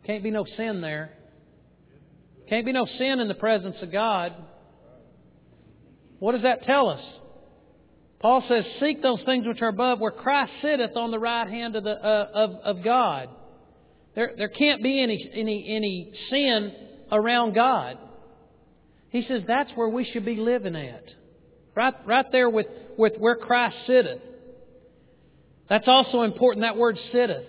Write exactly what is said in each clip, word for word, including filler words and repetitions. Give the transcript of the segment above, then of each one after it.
Can't be no sin there. Can't be no sin in the presence of God. What does that tell us? Paul says, seek those things which are above, where Christ sitteth on the right hand of the uh, of, of God. There, there can't be any, any, any sin around God. He says that's where we should be living at. Right, right there with, with where Christ sitteth. That's also important, that word sitteth.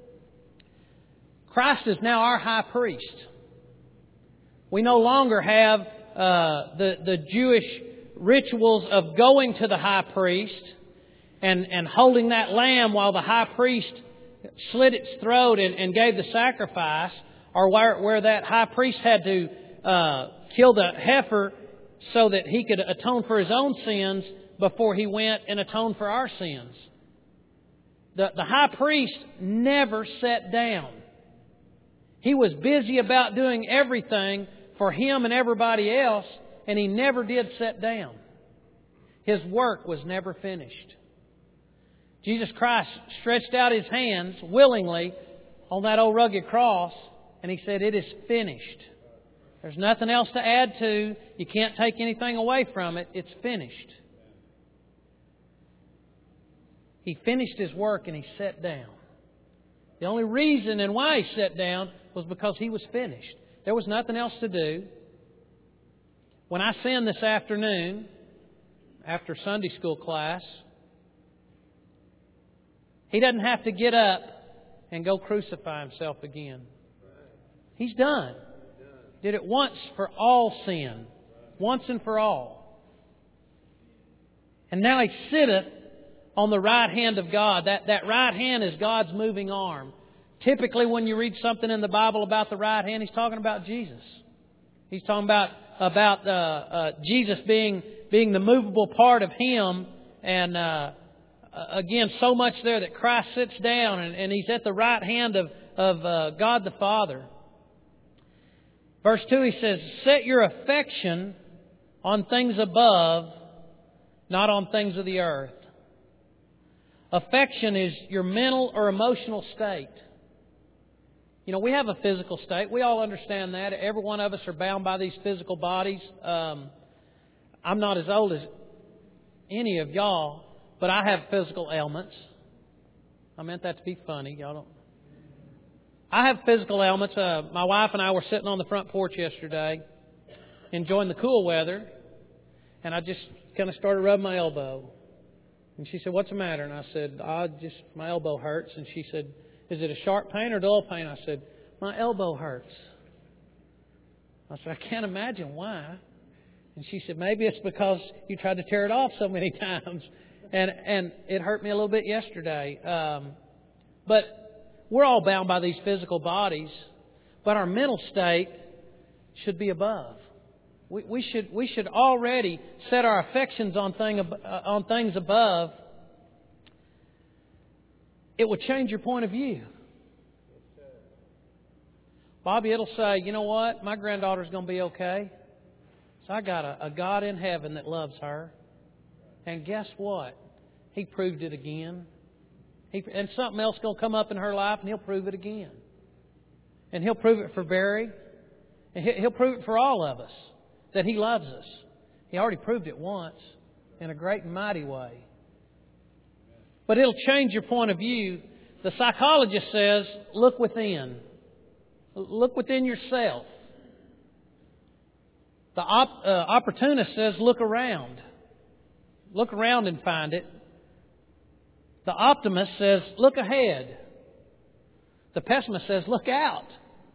Christ is now our high priest. We no longer have uh, the, the Jewish rituals of going to the high priest and, and holding that lamb while the high priest slit its throat and, and gave the sacrifice, or where, where that high priest had to uh, kill the heifer so that he could atone for his own sins before he went and atoned for our sins. The, the high priest never sat down. He was busy about doing everything for him and everybody else, and he never did sit down. His work was never finished. Jesus Christ stretched out His hands willingly on that old rugged cross, and He said, "It is finished." There's nothing else to add to. You can't take anything away from it. It's finished. He finished His work and He sat down. The only reason and why He sat down was because He was finished. There was nothing else to do. When I sinned this afternoon, after Sunday school class, He doesn't have to get up and go crucify Himself again. He's done. Did it once for all sin. Once and for all. And now He sitteth on the right hand of God. That, that right hand is God's moving arm. Typically when you read something in the Bible about the right hand, He's talking about Jesus. He's talking about, about uh, uh, Jesus being, being the movable part of Him. And uh, again, so much there that Christ sits down and, and He's at the right hand of, of uh, God the Father. Verse two, He says, set your affection on things above, not on things of the earth. Affection is your mental or emotional state. You know, we have a physical state. We all understand that. Every one of us are bound by these physical bodies. Um, I'm not as old as any of y'all, but I have physical ailments. I meant that to be funny. Y'all don't. I have physical ailments. Uh, my wife and I were sitting on the front porch yesterday, enjoying the cool weather, and I just kind of started rubbing my elbow. And she said, "What's the matter?" And I said, "I just my elbow hurts." And she said, "Is it a sharp pain or dull pain?" I said, "My elbow hurts." I said, "I can't imagine why." And she said, "Maybe it's because you tried to tear it off so many times." And and it hurt me a little bit yesterday. Um, but we're all bound by these physical bodies, but our mental state should be above. We, we should we should already set our affections on thing uh, on things above. It will change your point of view. Bobby, it'll say, "You know what? My granddaughter's going to be okay. So I got a, a God in heaven that loves her. And guess what? He proved it again. He, and something else going to come up in her life, and He'll prove it again. And He'll prove it for Barry. And He'll prove it for all of us, that He loves us. He already proved it once in a great and mighty way. But it'll change your point of view. The psychologist says, look within. Look within yourself. The op, uh, opportunist says, look around. Look around and find it. The optimist says, look ahead. The pessimist says, look out.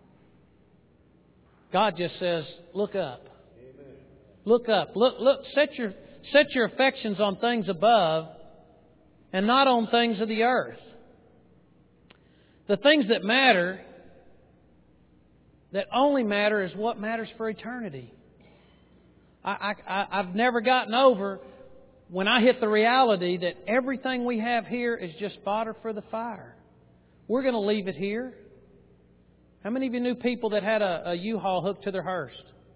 God just says, look up. Amen. Look up. Look, look, set your, set your affections on things above and not on things of the earth. The things that matter, that only matter, is what matters for eternity. I, I, I've never gotten over when I hit the reality that everything we have here is just fodder for the fire. We're going to leave it here. How many of you knew people that had a, a U-Haul hooked to their hearse?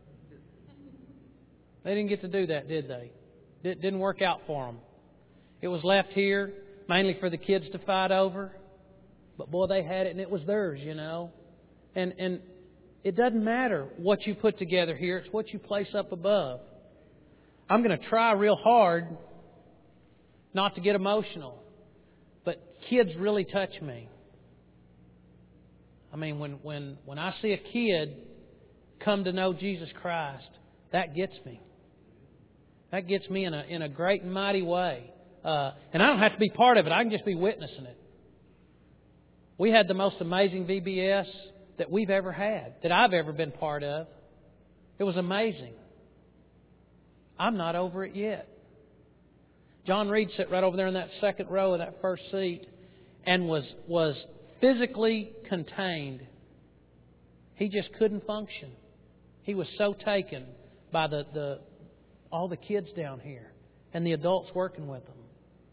They didn't get to do that, did they? It didn't work out for them. It was left here mainly for the kids to fight over. But boy, they had it and it was theirs, you know. And, and it doesn't matter what you put together here. It's what you place up above. I'm going to try real hard not to get emotional. But kids really touch me. I mean, when, when, when I see a kid come to know Jesus Christ, that gets me. That gets me in a in a great and mighty way. Uh, and I don't have to be part of it. I can just be witnessing it. We had the most amazing V B S that we've ever had, that I've ever been part of. It was amazing. I'm not over it yet. John Reed sat right over there in that second row of that first seat and was was physically contained. He just couldn't function. He was so taken by the, the all the kids down here and the adults working with them.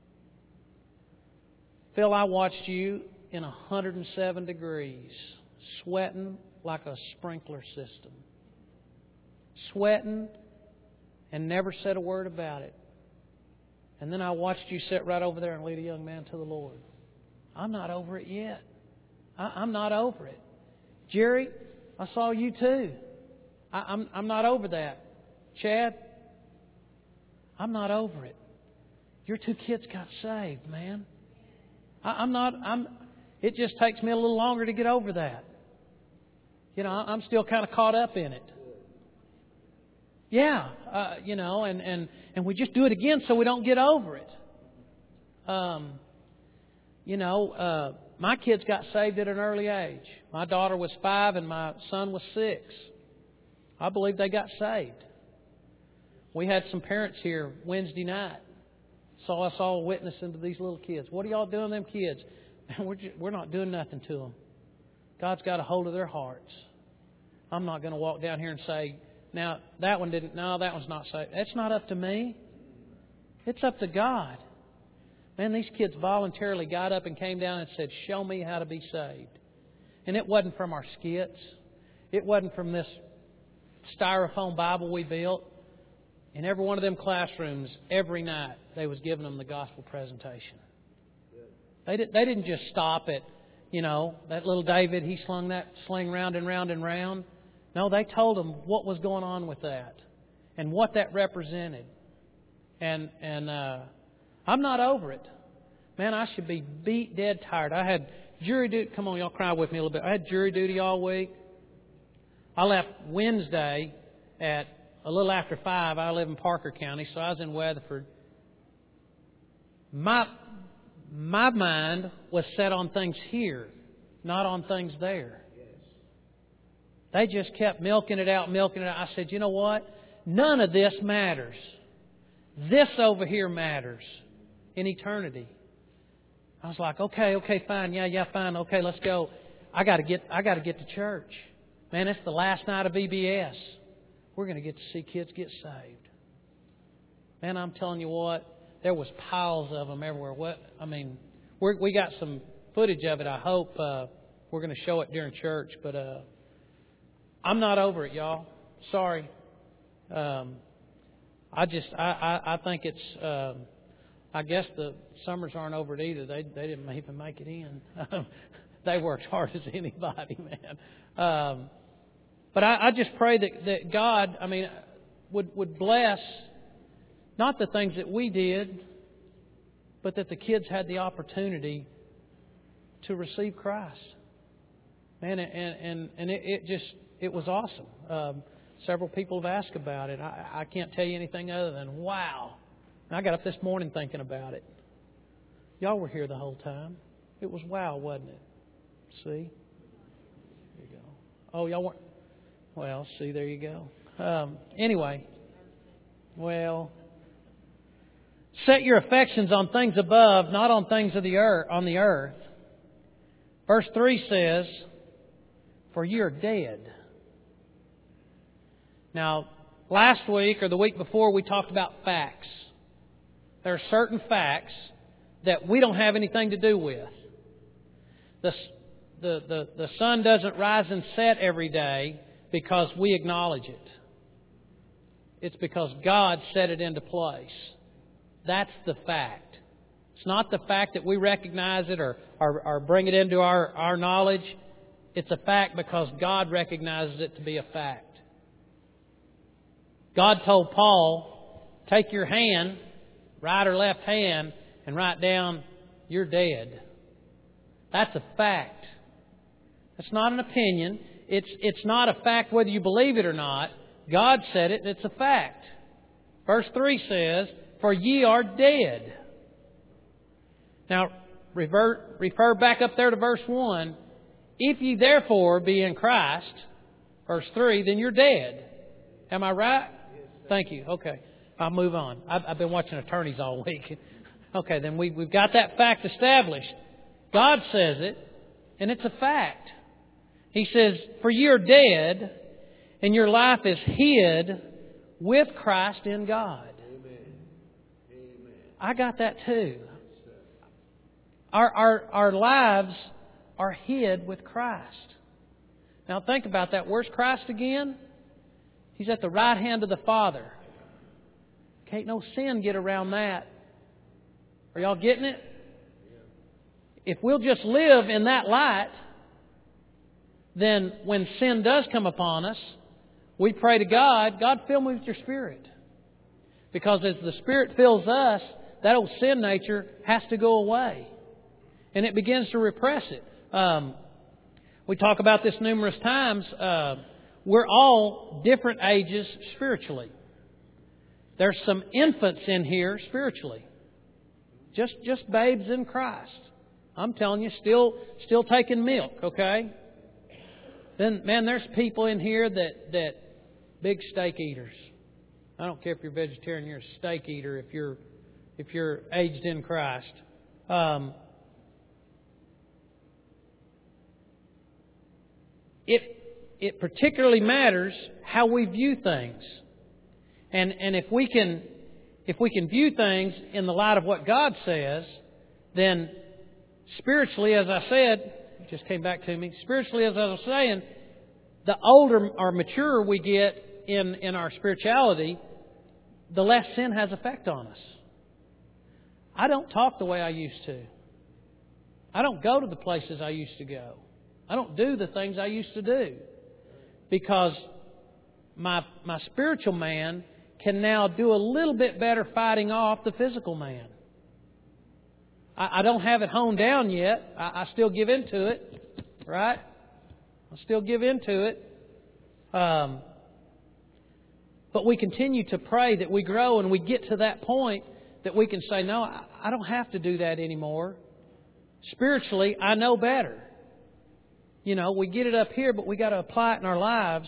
Phil, I watched you in one hundred seven degrees, sweating like a sprinkler system. Sweating and never said a word about it. And then I watched you sit right over there and lead a young man to the Lord. I'm not over it yet. I, I'm not over it. Jerry, I saw you too. I, I'm, I'm not over that. Chad, I'm not over it. Your two kids got saved, man. I, I'm not. I'm. It just takes me a little longer to get over that. You know, I'm still kind of caught up in it. Yeah, uh, you know, and, and, and we just do it again so we don't get over it. Um, you know, uh, my kids got saved at an early age. My daughter was five and my son was six. I believe they got saved. We had some parents here Wednesday night. Saw us all witnessing to these little kids. What are y'all doing to them kids? We're, just, we're not doing nothing to them. God's got a hold of their hearts. I'm not going to walk down here and say, now, that one didn't, no, that one's not saved. That's not up to me. It's up to God. Man, these kids voluntarily got up and came down and said, show me how to be saved. And it wasn't from our skits. It wasn't from this styrofoam Bible we built. In every one of them classrooms, every night, they was giving them the gospel presentation. They, did, they didn't just stop at, you know, that little David, he slung that sling round and round and round. No, they told them what was going on with that and what that represented. And and uh, I'm not over it. Man, I should be beat dead tired. I had jury duty. Come on, y'all cry with me a little bit. I had jury duty all week. I left Wednesday at a little after five. I live in Parker County, so I was in Weatherford. My, my mind was set on things here, not on things there. They just kept milking it out, milking it out. I said, you know what? None of this matters. This over here matters in eternity. I was like, okay, okay, fine, yeah, yeah, fine, okay, let's go. I got to get, I got to get to church. Man, it's the last night of V B S. We're going to get to see kids get saved. Man, I'm telling you what, there was piles of them everywhere. What I mean, we're, we got some footage of it. I hope uh, we're going to show it during church, but. Uh, I'm not over it, y'all. Sorry. Um, I just, I, I, I think it's, um, I guess the Summers aren't over it either. They they didn't even make it in. They worked hard as anybody, man. Um, but I, I just pray that, that God, I mean, would, would bless not the things that we did, but that the kids had the opportunity to receive Christ. Man, and, and, and it, it just... It was awesome. Um, several people have asked about it. I, I can't tell you anything other than, wow. And I got up this morning thinking about it. Y'all were here the whole time. It was wow, wasn't it? See? There you go. Oh, y'all weren't? Well, see, there you go. Um, anyway, well, set your affections on things above, not on things of the earth, on the earth. Verse three says, for you are dead. Now, last week or the week before, we talked about facts. There are certain facts that we don't have anything to do with. The, the, the, the sun doesn't rise and set every day because we acknowledge it. It's because God set it into place. That's the fact. It's not the fact that we recognize it or, or, or bring it into our, our knowledge. It's a fact because God recognizes it to be a fact. God told Paul, take your hand, right or left hand, and write down, you're dead. That's a fact. That's not an opinion. It's, it's not a fact whether you believe it or not. God said it, and it's a fact. Verse three says, for ye are dead. Now, revert, refer back up there to verse one. If ye therefore be in Christ, verse three, then you're dead. Am I right? Thank you. Okay. I'll move on. I've, I've been watching attorneys all week. Okay, then we, we've got that fact established. God says it, and it's a fact. He says, for ye are dead, and your life is hid with Christ in God. Amen. Amen. I got that too. Our, our, our lives are hid with Christ. Now think about that. Where's Christ again? He's at the right hand of the Father. Can't no sin get around that. Are y'all getting it? If we'll just live in that light, then when sin does come upon us, we pray to God, God, fill me with your Spirit. Because as the Spirit fills us, that old sin nature has to go away. And it begins to repress it. Um, we talk about this numerous times. Uh, we're all different ages spiritually. There's some infants in here spiritually. Just just babes in Christ. I'm telling you, still still taking milk, okay? Then, man, there's people in here that, that big steak eaters. I don't care if you're vegetarian, you're a steak eater if you're if you're aged in Christ. Um, it it particularly matters how we view things. And and if we can if we can view things in the light of what God says, then spiritually, as I said, it just came back to me, spiritually, as I was saying, the older or mature we get in, in our spirituality, the less sin has effect on us. I don't talk the way I used to. I don't go to the places I used to go. I don't do the things I used to do. Because my my spiritual man can now do a little bit better fighting off the physical man. I, I don't have it honed down yet. I, I still give into it, right? I still give into it. Um, but we continue to pray that we grow and we get to that point that we can say, no, I, I don't have to do that anymore. Spiritually, I know better. You know, we get it up here, but we got to apply it in our lives.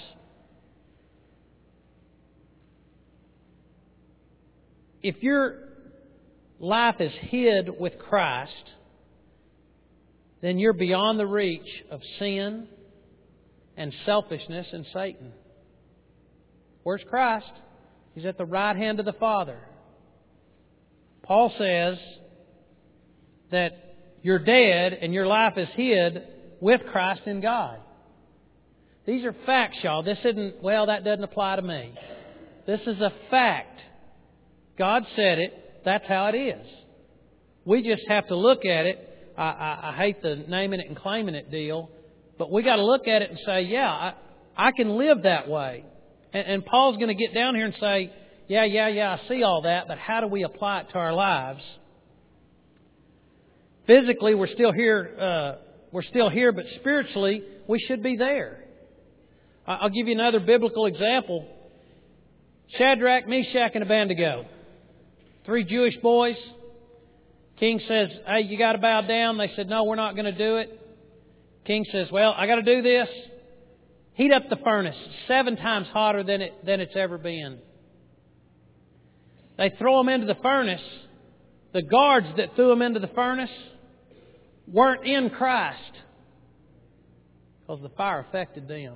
If your life is hid with Christ, then you're beyond the reach of sin and selfishness and Satan. Where's Christ? He's at the right hand of the Father. Paul says that you're dead and your life is hid with Christ in God. These are facts, y'all. This isn't, well, that doesn't apply to me. This is a fact. God said it. That's how it is. We just have to look at it. I, I, I hate the naming it and claiming it deal. But we got to look at it and say, yeah, I, I can live that way. And, and Paul's going to get down here and say, yeah, yeah, yeah, I see all that. But how do we apply it to our lives? Physically, we're still here. Uh, we're still here, but spiritually, we should be there. I'll give you another biblical example. Shadrach, Meshach, and Abednego. Three Jewish boys. King says, hey, you got to bow down. They said, no, we're not going to do it. King says, well, I got to do this. Heat up the furnace seven times hotter than it than it's ever been. They throw them into the furnace. The guards that threw them into the furnace weren't in Christ because the fire affected them.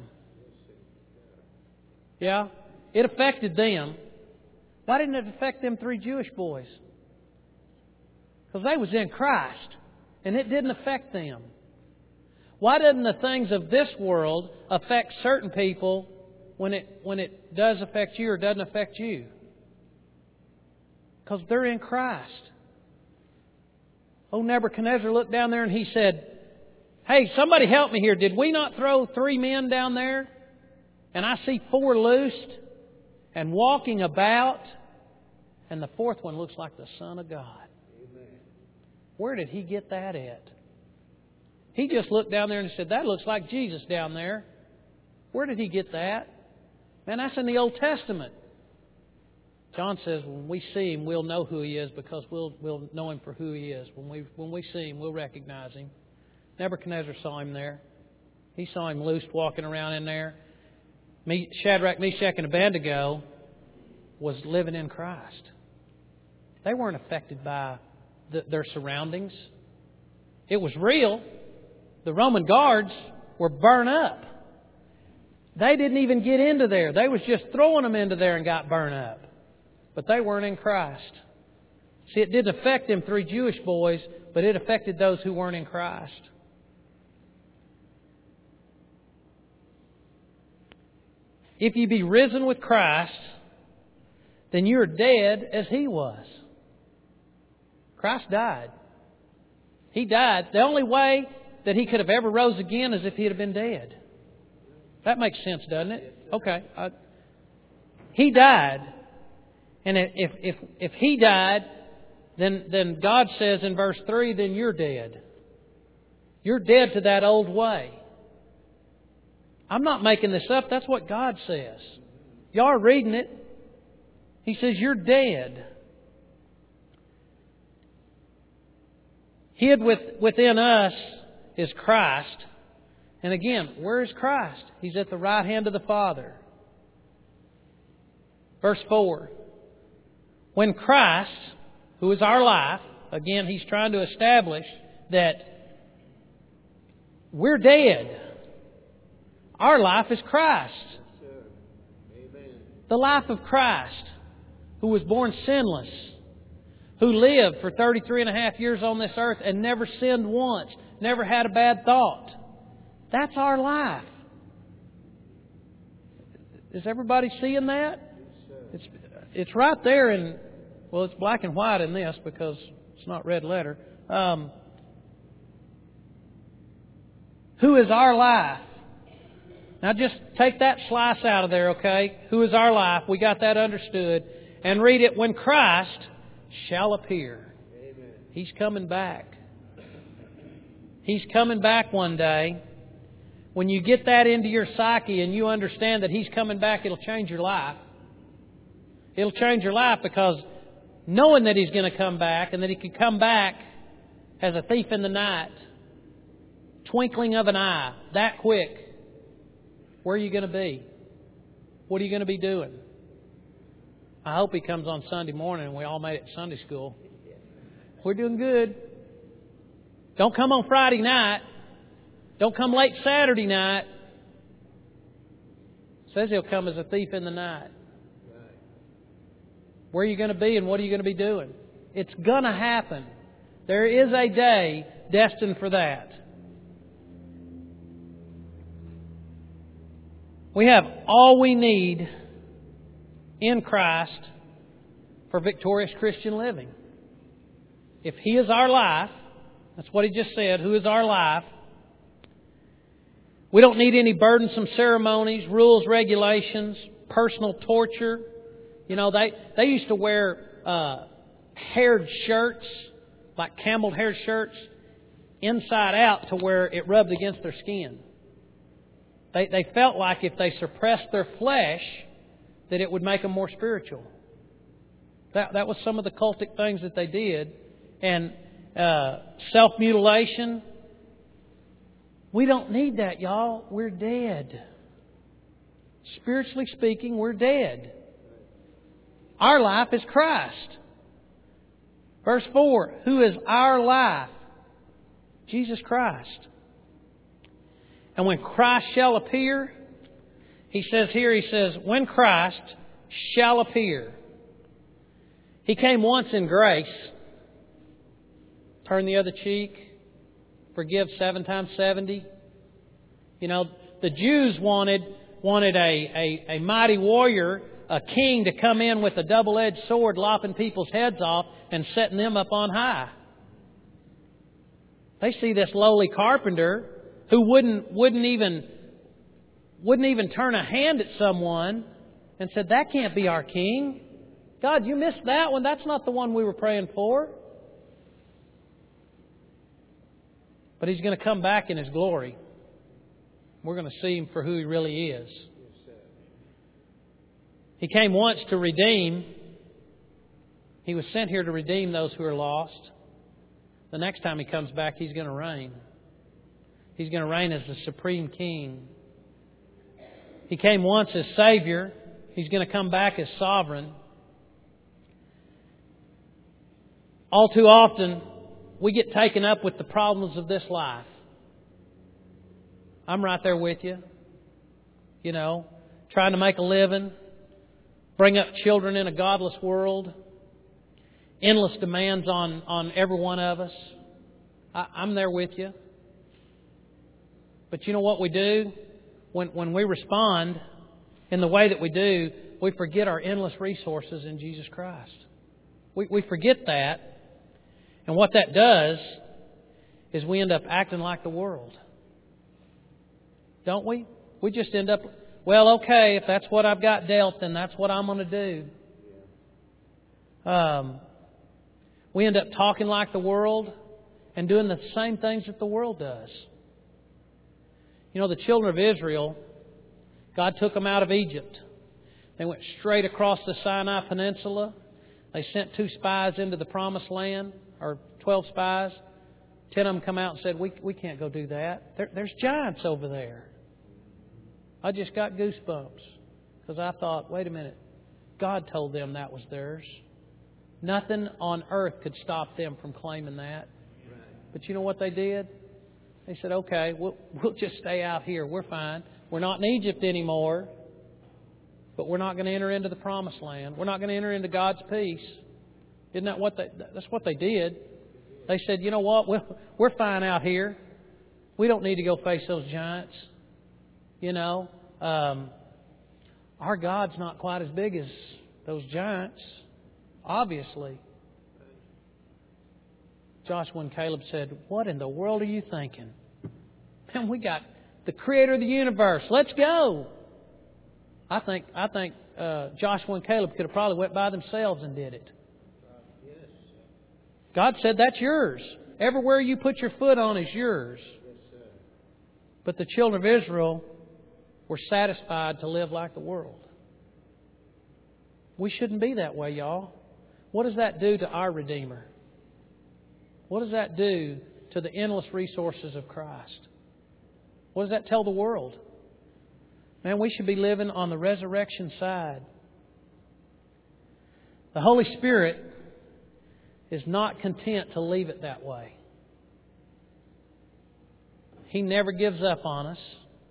Yeah, it affected them. Why didn't it affect them three Jewish boys? Because they was in Christ, and it didn't affect them. Why doesn't the things of this world affect certain people when it when it does affect you or doesn't affect you? Because they're in Christ. Old Nebuchadnezzar looked down there and he said, Hey, somebody help me here. Did we not throw three men down there? And I see four loosed and walking about, and the fourth one looks like the Son of God. Amen. Where did he get that at? He just looked down there and said, that looks like Jesus down there. Where did he get that? Man, that's in the Old Testament. John says when we see Him, we'll know who He is because we'll we'll know Him for who He is. When we when we see Him, we'll recognize Him. Nebuchadnezzar saw Him there. He saw Him loosed walking around in there. Shadrach, Meshach, and Abednego was living in Christ. They weren't affected by the, their surroundings. It was real. The Roman guards were burned up. They didn't even get into there. They was just throwing them into there and got burned up. But they weren't in Christ. See, it didn't affect them three Jewish boys, but it affected those who weren't in Christ. If you be risen with Christ, then you're dead as He was. Christ died. He died. The only way that He could have ever rose again is if He had been dead. That makes sense, doesn't it? Okay. I, he died. And if, if, if He died, then, then God says in verse three, then you're dead. You're dead to that old way. I'm not making this up. That's what God says. Y'all are reading it. He says you're dead. Hid with, within us is Christ. And again, where is Christ? He's at the right hand of the Father. Verse four. When Christ, who is our life, again, He's trying to establish that we're dead. Our life is Christ. Amen. The life of Christ, who was born sinless, who lived for thirty-three and a half years on this earth and never sinned once, never had a bad thought. That's our life. Is everybody seeing that? It's, it's right there in, well, it's black and white in this because it's not red letter. Um, who is our life? Now just take that slice out of there, okay? Who is our life? We got that understood. And read it. When Christ shall appear. Amen. He's coming back. He's coming back one day. When you get that into your psyche and you understand that He's coming back, it'll change your life. It'll change your life because knowing that He's going to come back and that He can come back as a thief in the night, twinkling of an eye, that quick, where are you going to be? What are you going to be doing? I hope He comes on Sunday morning and we all made it to Sunday school. We're doing good. Don't come on Friday night. Don't come late Saturday night. It says He'll come as a thief in the night. Where are you going to be and what are you going to be doing? It's going to happen. There is a day destined for that. We have all we need in Christ for victorious Christian living. If He is our life, that's what He just said, who is our life, we don't need any burdensome ceremonies, rules, regulations, personal torture. You know, they, they used to wear uh, haired shirts, like camel hair shirts, inside out to where it rubbed against their skin. They, they felt like if they suppressed their flesh, that it would make them more spiritual. That, that was some of the cultic things that they did. And uh, self-mutilation. We don't need that, y'all. We're dead. Spiritually speaking, we're dead. Our life is Christ. Verse four, who is our life? Jesus Christ. And when Christ shall appear, He says here, He says, when Christ shall appear. He came once in grace. Turn the other cheek. Forgive seven times seventy. You know, the Jews wanted wanted a, a, a mighty warrior, a king to come in with a double-edged sword, lopping people's heads off and setting them up on high. They see this lowly carpenter who wouldn't wouldn't even wouldn't even turn a hand at someone and said, that can't be our king. God, you missed that one. That's not the one we were praying for. But He's going to come back in His glory. We're going to see Him for who He really is. He came once to redeem. He was sent here to redeem those who are lost. The next time He comes back, He's going to reign. He's going to reign as the supreme King. He came once as Savior. He's going to come back as sovereign. All too often, we get taken up with the problems of this life. I'm right there with you. You know, trying to make a living, bring up children in a godless world, endless demands on, on every one of us. I, I'm there with you. But you know what we do? When, when we respond in the way that we do, we forget our endless resources in Jesus Christ. We, we forget that. And what that does is we end up acting like the world. Don't we? We just end up, well, okay, if that's what I've got dealt, then that's what I'm going to do. Um, we end up talking like the world and doing the same things that the world does. You know, the children of Israel, God took them out of Egypt. They went straight across the Sinai Peninsula. They sent two spies into the Promised Land, or twelve spies. Ten of them come out and said, we, we can't go do that. There, there's giants over there. I just got goosebumps because I thought, wait a minute, God told them that was theirs. Nothing on earth could stop them from claiming that. But you know what they did? They said, okay, we'll, we'll just stay out here. We're fine. We're not in Egypt anymore, but we're not going to enter into the Promised Land. We're not going to enter into God's peace. Isn't that what they, that's what they did? They said, you know what, we're, we're fine out here. We don't need to go face those giants. You know, um, our God's not quite as big as those giants, obviously. Joshua and Caleb said, what in the world are you thinking? Man, we got the Creator of the universe. Let's go. I think I think uh, Joshua and Caleb could have probably went by themselves and did it. God said, that's yours. Everywhere you put your foot on is yours. But the children of Israel were satisfied to live like the world. We shouldn't be that way, y'all. What does that do to our Redeemer? What does that do to the endless resources of Christ? What does that tell the world? Man, we should be living on the resurrection side. The Holy Spirit is not content to leave it that way. He never gives up on us.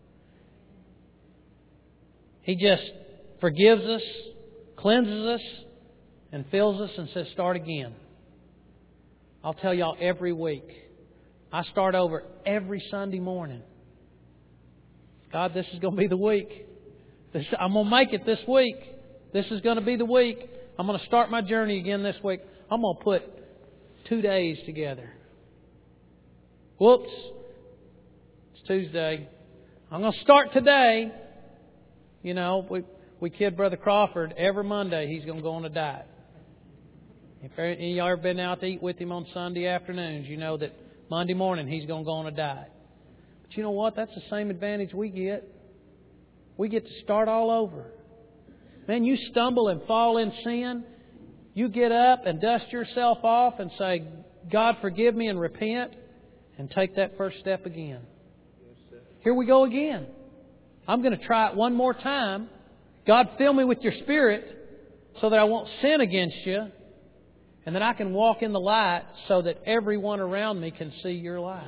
He just forgives us, cleanses us, and fills us and says, start again. I'll tell y'all every week. I start over every Sunday morning. God, this is going to be the week. This, I'm going to make it this week. This is going to be the week. I'm going to start my journey again this week. I'm going to put two days together. Whoops. It's Tuesday. I'm going to start today. You know, we we kid Brother Crawford every Monday he's going to go on a diet. If any of y'all ever been out to eat with him on Sunday afternoons, you know that Monday morning he's going to go on a diet. But you know what? That's the same advantage we get. We get to start all over. Man, you stumble and fall in sin. You get up and dust yourself off and say, God, forgive me, and repent, and take that first step again. Here we go again. I'm going to try it one more time. God, fill me with your Spirit so that I won't sin against you, and that I can walk in the light so that everyone around me can see your light.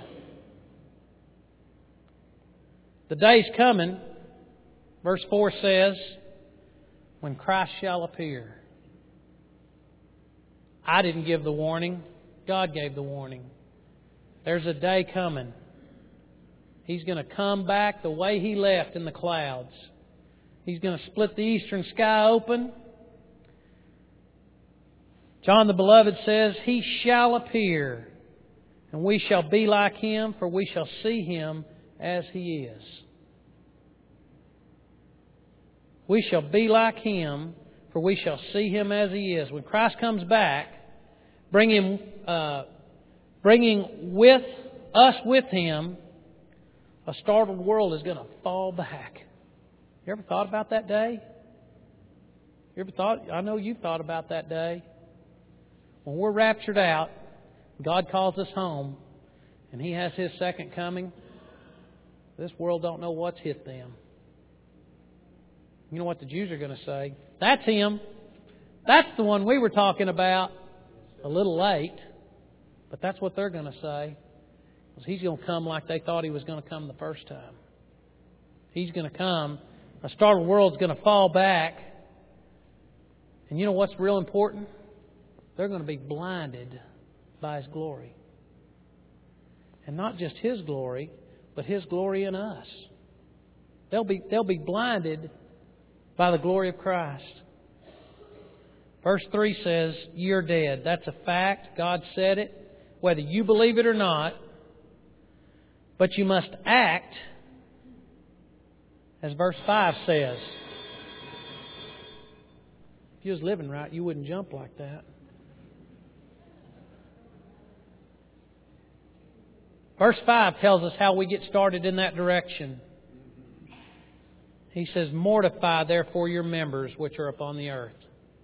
The day's coming, verse four says, when Christ shall appear. I didn't give the warning. God gave the warning. There's a day coming. He's going to come back the way He left in the clouds. He's going to split the eastern sky open. John the Beloved says, He shall appear, and we shall be like Him, for we shall see Him as He is. We shall be like Him, for we shall see Him as He is. When Christ comes back, bring Him, uh, bringing with us with Him, a startled world is going to fall back. You ever thought about that day? You ever thought? I know you've thought about that day. When we're raptured out, God calls us home, and He has His second coming. This world don't know what's hit them. You know what the Jews are going to say? That's Him. That's the one we were talking about. A little late, but that's what they're going to say. Because He's going to come like they thought He was going to come the first time. He's going to come. A startled world's going to fall back. And you know what's real important? They're going to be blinded by His glory. And not just His glory, but His glory in us. They'll be, they'll be blinded by the glory of Christ. Verse three says, "You're dead." That's a fact. God said it, whether you believe it or not. But you must act as verse five says. If you was living right, you wouldn't jump like that. Verse five tells us how we get started in that direction. He says, "Mortify therefore your members which are upon the earth."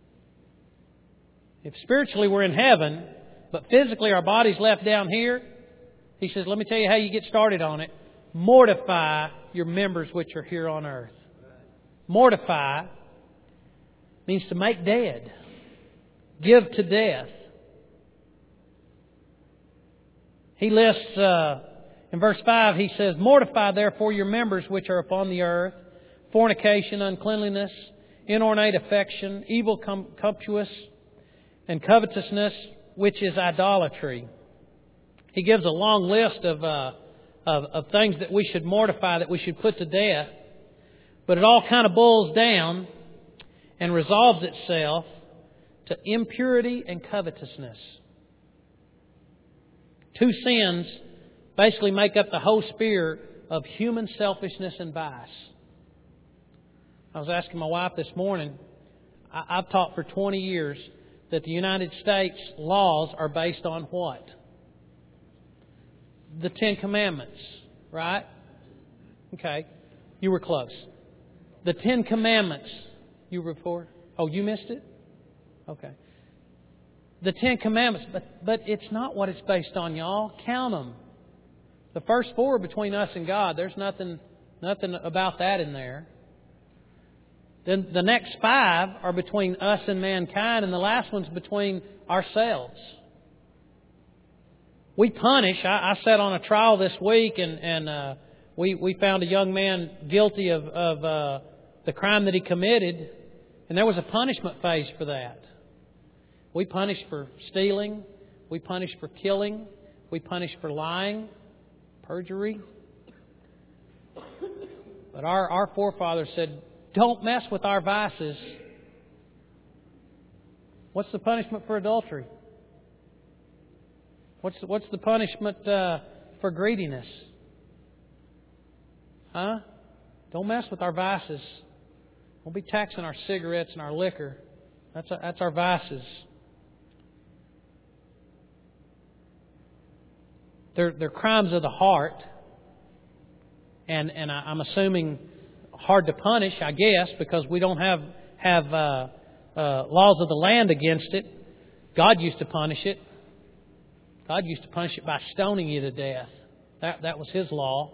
If spiritually we're in heaven, but physically our body's left down here, He says, let me tell you how you get started on it. Mortify your members which are here on earth. Mortify means to make dead. Give to death. He lists, uh, in verse five, he says, "Mortify therefore your members which are upon the earth, fornication, uncleanliness, inordinate affection, evil cumptuous, and covetousness, which is idolatry." He gives a long list of, uh, of of things that we should mortify, that we should put to death. But it all kind of boils down and resolves itself to impurity and covetousness. Two sins basically make up the whole sphere of human selfishness and vice. I was asking my wife this morning, I, I've taught for twenty years that the United States laws are based on what? The Ten Commandments, right? Okay, you were close. The Ten Commandments. You were before? Oh, you missed it? Okay. The Ten Commandments, but but it's not what it's based on, y'all. Count them. The first four are between us and God. There's nothing nothing about that in there. Then the next five are between us and mankind, and the last one's between ourselves. We punish. I, I sat on a trial this week, and and uh, we we found a young man guilty of of uh, the crime that he committed, and there was a punishment phase for that. We punish for stealing. We punish for killing. We punish for lying, perjury. But our, our forefathers said, don't mess with our vices. What's the punishment for adultery? What's the, what's the punishment uh, for greediness? Huh? Don't mess with our vices. Don't be taxing our cigarettes and our liquor. That's a, that's our vices. They're, they're crimes of the heart, and and I, I'm assuming hard to punish, I guess, because we don't have have uh, uh, laws of the land against it. God used to punish it. God used to punish it by stoning you to death. That that was His law.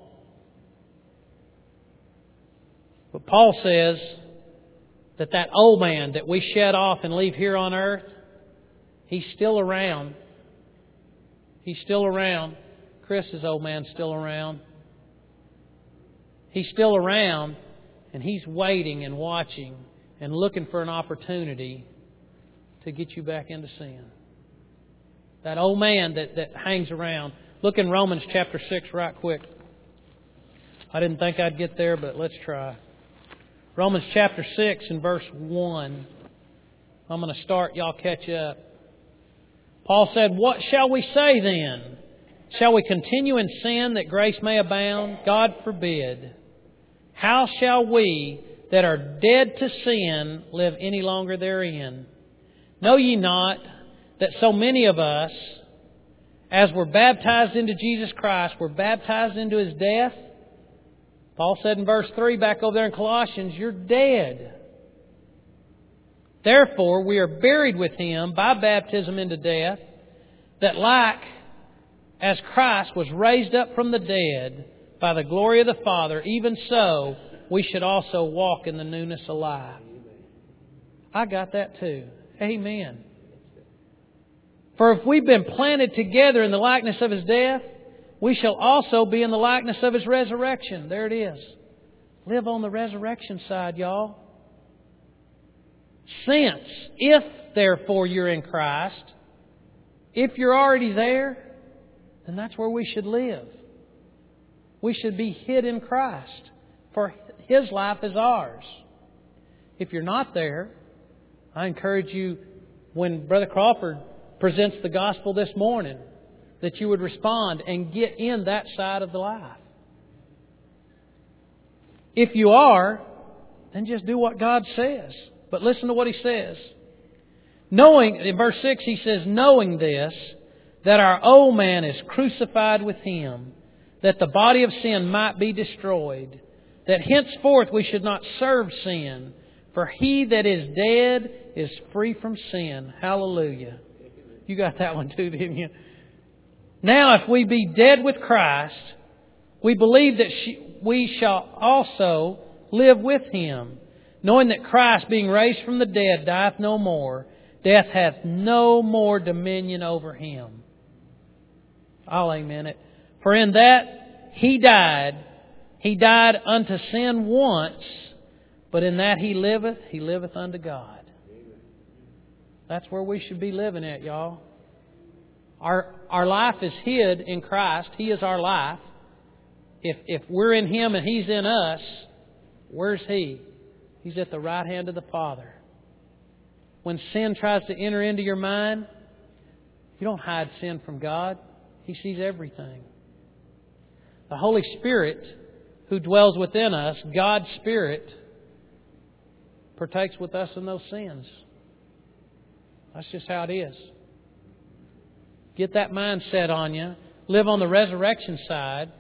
But Paul says that that old man that we shed off and leave here on earth, he's still around. He's still around. Chris's old man's still around. He's still around, and he's waiting and watching and looking for an opportunity to get you back into sin. That old man that, that hangs around. Look in Romans chapter six right quick. I didn't think I'd get there, but let's try. Romans chapter six and verse one. I'm going to start. Y'all catch up. Paul said, "What shall we say then? Shall we continue in sin that grace may abound? God forbid. How shall we that are dead to sin live any longer therein? Know ye not that so many of us, as were baptized into Jesus Christ, were baptized into His death? Paul said in verse three back over there in Colossians, you're dead. Therefore, we are buried with Him by baptism into death, that like as Christ was raised up from the dead by the glory of the Father, even so we should also walk in the newness of life. I got that too. Amen. For if we've been planted together in the likeness of His death, we shall also be in the likeness of His resurrection. There it is. Live on the resurrection side, y'all. Since, if therefore you're in Christ, if you're already there, then that's where we should live. We should be hid in Christ, for His life is ours. If you're not there, I encourage you, when Brother Crawford presents the gospel this morning, that you would respond and get in that side of the life. If you are, then just do what God says. But listen to what He says. Knowing, in verse six He says, knowing this, that our old man is crucified with Him, that the body of sin might be destroyed, that henceforth we should not serve sin, for he that is dead is free from sin. Hallelujah. You got that one too, didn't you? Now if we be dead with Christ, we believe that we shall also live with Him, knowing that Christ, being raised from the dead, dieth no more. Death hath no more dominion over Him. I'll amen it. For in that He died, He died unto sin once, but in that He liveth, He liveth unto God. That's where we should be living at, y'all. Our our life is hid in Christ. He is our life. If if we're in Him and He's in us, where's He? He's at the right hand of the Father. When sin tries to enter into your mind, you don't hide sin from God. He sees everything. The Holy Spirit, who dwells within us, God's Spirit, partakes with us in those sins. That's just how it is. Get that mindset on you. Live on the resurrection side.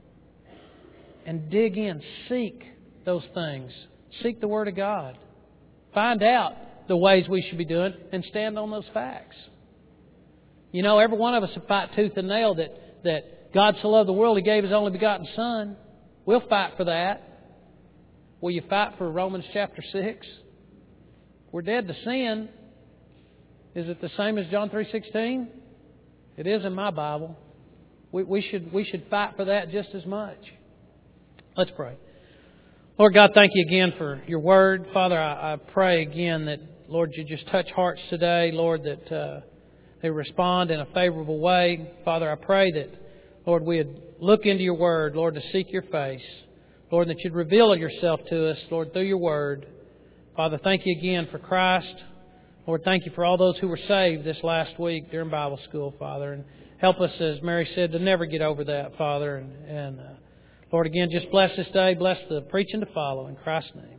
And dig in. Seek those things. Seek the Word of God. Find out the ways we should be doing and stand on those facts. You know, every one of us will fight tooth and nail that, that God so loved the world He gave His only begotten Son. We'll fight for that. Will you fight for Romans chapter six? We're dead to sin. Is it the same as John three sixteen? It is in my Bible. We, we should we should fight for that just as much. Let's pray. Lord God, thank You again for Your Word. Father, I, I pray again that, Lord, You just touch hearts today. Lord, that uh, they respond in a favorable way. Father, I pray that, Lord, we'd look into Your Word, Lord, to seek Your face. Lord, that You'd reveal Yourself to us, Lord, through Your Word. Father, thank You again for Christ. Lord, thank You for all those who were saved this last week during Bible school, Father. And help us, as Mary said, to never get over that, Father. And, and uh, Lord, again, just bless this day. Bless the preaching to follow. In Christ's name.